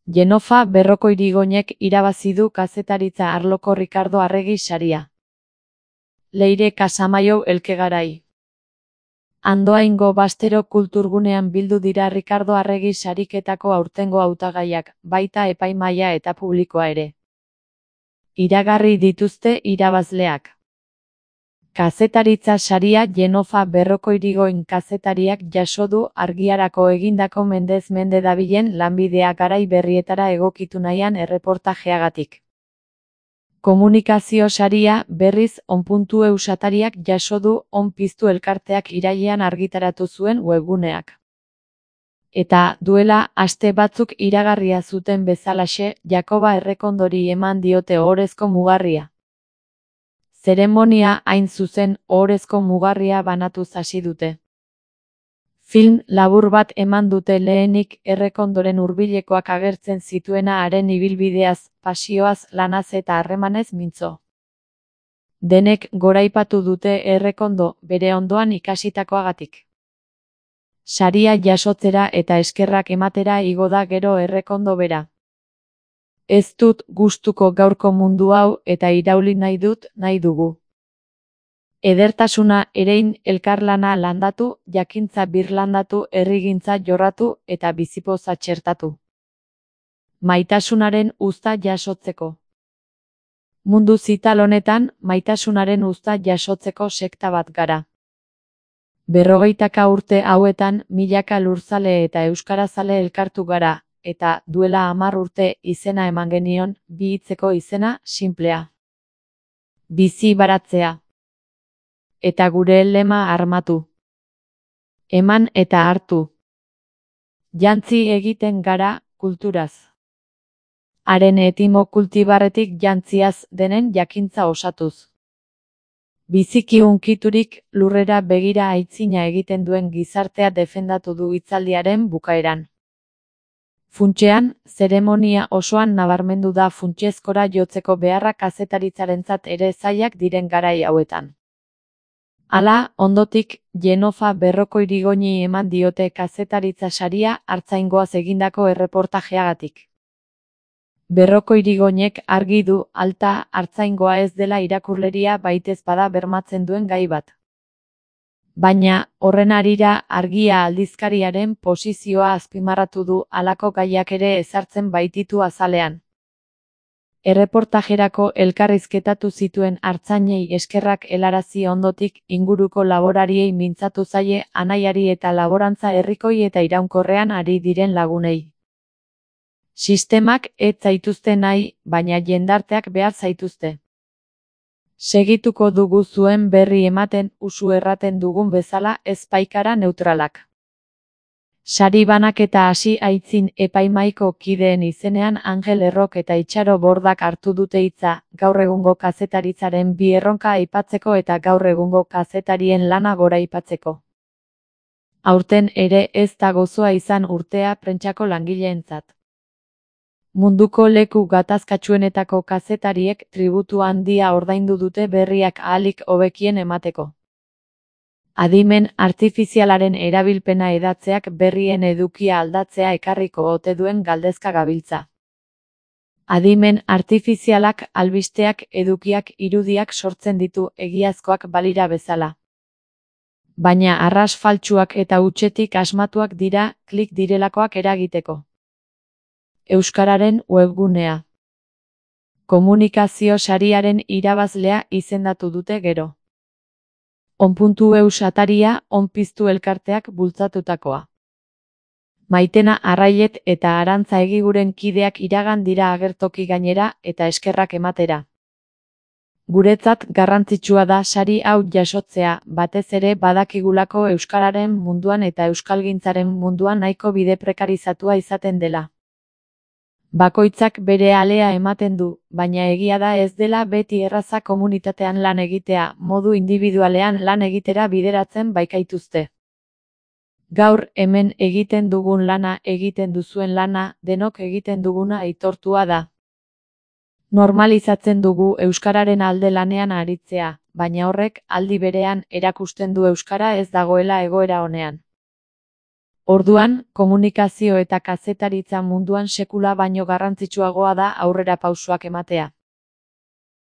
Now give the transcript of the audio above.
Jenofa Berroko Irigoinek irabazi du kazetaritza arloko Rikardo Arregi saria. Leire Casamaiou Elkegarai. Andoaingo Bastero kulturgunean bildu dira Rikardo Arregi sariketako aurtengo hautagaiak, baita epaimahaia eta publikoa ere. Iragarri dituzte irabazleak. Kazetaritza saria Jenofa Berroko Irigoin kazetariak jaso du Argiarako egindako mendez mende dabilen lanbidea garai berrietara egokitu nahian erreportajeagatik. Komunikazio saria, berriz, On.eu satariak jaso du On Piztu elkarteak irailean argitaratu zuen webguneak. Eta, duela, aste batzuk iragarria zuten bezalaxe, Jakoba Errekondori eman diote ohorezko mugarria. Zeremonia hain zuzen ohorezko mugarria banatuz hasi dute. Film labur bat eman dute lehenik Errekondoren hurbilekoak agertzen zituena haren ibilbideaz, pasioaz, lanaz eta harremanez mintzo. Denek goraipatu dute Errekondo bere ondoan ikasitakoagatik. Saria jasotzera eta eskerrak ematera igo da gero Errekondo bera. Ez dut gustuko gaurko mundu hau eta irauli nahi dut, nahi dugu. Edertasuna, erein, elkarlana landatu, jakintza birlandatu, herrigintza jorratu eta bizipoza txertatu. Maitasunaren uzta jasotzeko. Mundu zital honetan, maitasunaren uzta jasotzeko sekta bat gara. 40 urte hauetan, milaka lurzale eta euskarazale elkartu gara, eta, duela 10 urte, izena eman genion, bi hitzeko izena, sinplea. Bizi baratzea. Eta gure lema armatu. Eman eta hartu. Jantzi egiten gara, kulturaz. Haren etimo kultibarretik jantziaz denen jakintza osatuz. Biziki hunkiturik, lurrera begira aitzina egiten duen gizartea defendatu du hitzaldiaren bukaeran. Funtsean, zeremonia osoan nabarmendu da funtsezkora jotzeko beharra kazetaritzarentzat ere zailak diren garai hauetan. Hala, ondotik, Jenofa Berroko Irigoini eman diote kazetaritza saria Artzaingoaz egindako erreportajeagatik. Berroko Irigoinek argi du alta Artzaingoa ez dela irakurleria baitez bada bermatzen duen gai bat. Baina, horren harira Argia aldizkariaren posizioa azpimarratu du halako gaiak ere ezartzen baititu azalean. Erreportajerako elkarrizketatu zituen artzainei eskerrak helarazi ondotik inguruko laborariei mintzatu zaie anaiari eta laborantza herrikoi eta iraunkorrean ari diren lagunei. Sistemak ez zaituzte nahi, baina jendarteak behar zaituzte. Segituko dugu zuen berri ematen usu erraten dugun bezala ez paikara neutralak. Sari banaketa hasi aitzin epaimahaiko kideen izenean Angel Errok eta Itxaro Bordak hartu dute hitza, gaur egungo kazetaritzaren bi erronka aipatzeko eta gaur egungo kazetarien lana goraipatzeko. Aurten ere ez da gozoa izan urtea prentsako langileentzat. Munduko leku gatazkatsuenetako kazetariek tributu handia ordaindu dute berriak ahalik hobekien emateko. Adimen artifizialaren erabilpena edatzeak berrien edukia aldatzea ekarriko ote duen galdezka gabiltza. Adimen artifizialak albisteak edukiak irudiak sortzen ditu egiazkoak balira bezala. Baina arras faltsuak eta hutsetik asmatuak dira, klik direlakoak eragiteko. Euskararen webgunea. Komunikazio sariaren irabazlea izendatu dute gero. On.eu sataria, On Piztu elkarteak bultzatutakoa. Maitena Arrailet eta Arantza Egiguren kideak iragan dira agertoki gainera eta eskerrak ematera. Guretzat garrantzitsua da sari hau jasotzea, batez ere badakigulako euskararen munduan eta euskalgintzaren munduan nahiko bide prekarizatua izaten dela. Bakoitzak bere alea ematen du, baina egia da ez dela beti erraza komunitatean lan egitea, modu indibidualean lan egitera bideratzen baikaituzte. Gaur hemen egiten dugun lana egiten duzuen lana, denok egiten duguna aitortua da. Normalizatzen dugu euskararen alde lanean aritzea, baina horrek aldi berean erakusten du euskara ez dagoela egoera onean. Orduan, komunikazio eta kazetaritza munduan sekula baino garrantzitsuagoa da aurrerapausoak ematea.